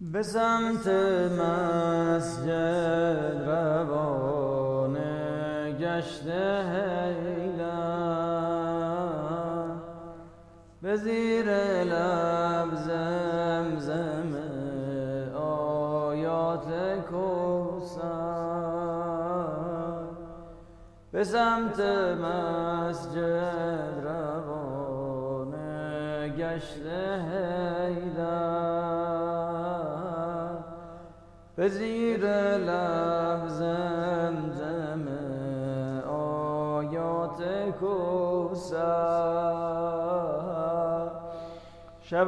به سمت مسجد روانه گشته حیلم، به زیر لب زمزم آیات کوثر. به سمت مسجد روانه گشته حیلم، به زیر لب زمزم آیات کوثر. شب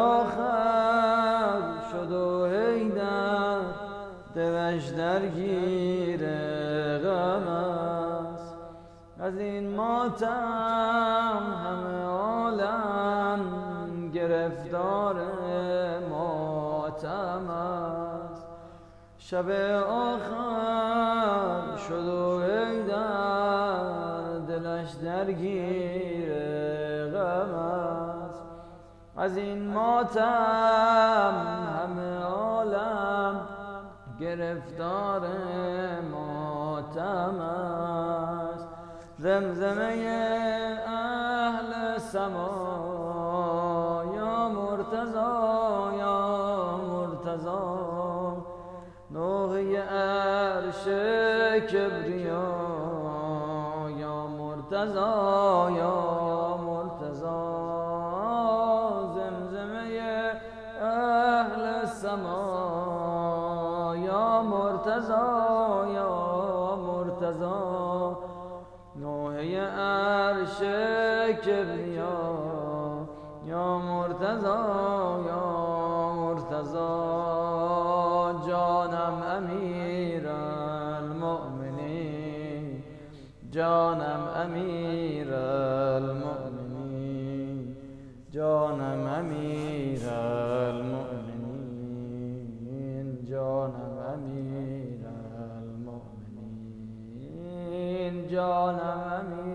آخر شد و حیدر دلش درگیر غم است، از این ماتم همه عالم گرفتار ماتم است. شب آخر شد و حیدر دلش درگیر غم است، از این ماتم همه عالم گرفتار ماتم است. زمزمه اهل سما یا مرتضی یا مرتضی، نوحه عرش کبریا یا مرتضی یا مرتضی. زمزمه اهل سما یا مرتضی یا مرتضی، نوحه عرش کبریا یا مرتضی یا مرتضی. جانم امیر المؤمنین، جانم امیر المؤمنین، جانم امیر المؤمنین، جانم امیر المؤمنین، جانم امیر